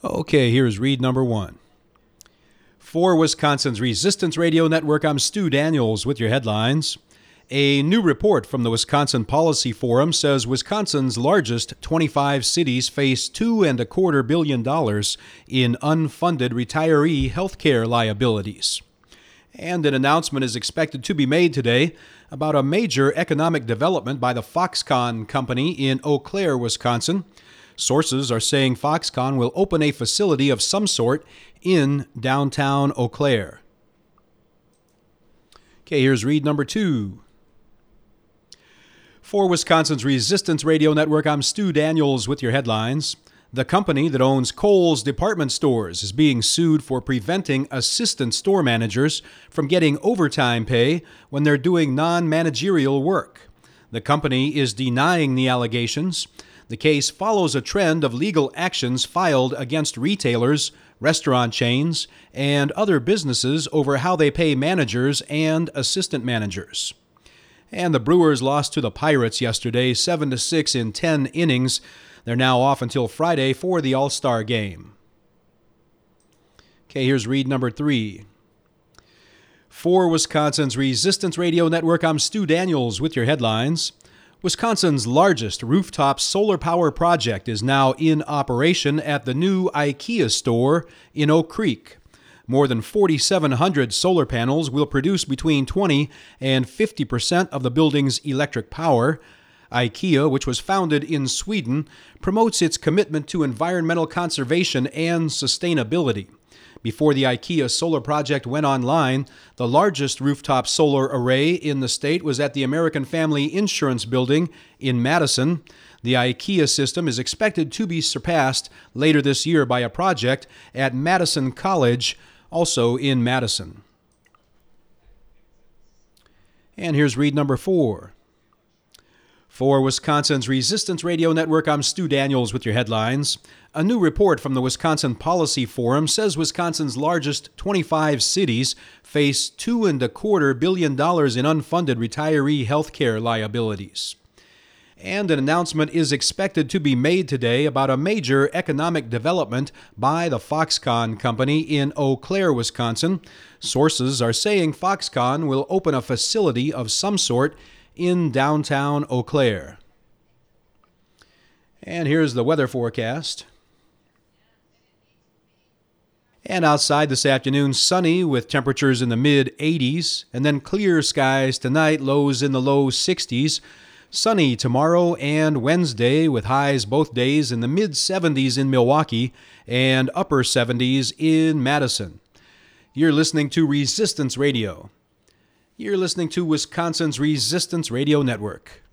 Okay, here's read number one. For Wisconsin's Resistance Radio Network, I'm Stu Daniels with your headlines. A new report from the Wisconsin Policy Forum says Wisconsin's largest 25 cities face $2.25 billion in unfunded retiree health care liabilities. And an announcement is expected to be made today about a major economic development by the Foxconn Company in Eau Claire, Wisconsin. Sources are saying Foxconn will open a facility of some sort in downtown Eau Claire. Okay, here's read number two. For Wisconsin's Resistance Radio Network, I'm Stu Daniels with your headlines. The company that owns Kohl's department stores is being sued for preventing assistant store managers from getting overtime pay when they're doing non-managerial work. The company is denying the allegations. The case follows a trend of legal actions filed against retailers, restaurant chains, and other businesses over how they pay managers and assistant managers. And the Brewers lost to the Pirates yesterday, 7-6 in 10 innings. They're now off until Friday for the All-Star game. Okay, here's read number three. For Wisconsin's Resistance Radio Network, I'm Stu Daniels with your headlines. Wisconsin's largest rooftop solar power project is now in operation at the new IKEA store in Oak Creek. More than 4,700 solar panels will produce between 20 and 50% of the building's electric power. IKEA, which was founded in Sweden, promotes its commitment to environmental conservation and sustainability. Before the IKEA solar project went online, the largest rooftop solar array in the state was at the American Family Insurance Building in Madison. The IKEA system is expected to be surpassed later this year by a project at Madison College, also in Madison. And here's read number four. For Wisconsin's Resistance Radio Network, I'm Stu Daniels with your headlines. A new report from the Wisconsin Policy Forum says Wisconsin's largest 25 cities face $2.25 billion in unfunded retiree health care liabilities. And an announcement is expected to be made today about a major economic development by the Foxconn Company in Eau Claire, Wisconsin. Sources are saying Foxconn will open a facility of some sort in downtown Eau Claire. And here's the weather forecast. And outside this afternoon, sunny with temperatures in the mid-80s, and then clear skies tonight, lows in the low 60s. Sunny tomorrow and Wednesday with highs both days in the mid-70s in Milwaukee and upper 70s in Madison. You're listening to Resistance Radio. You're listening to Wisconsin's Resistance Radio Network.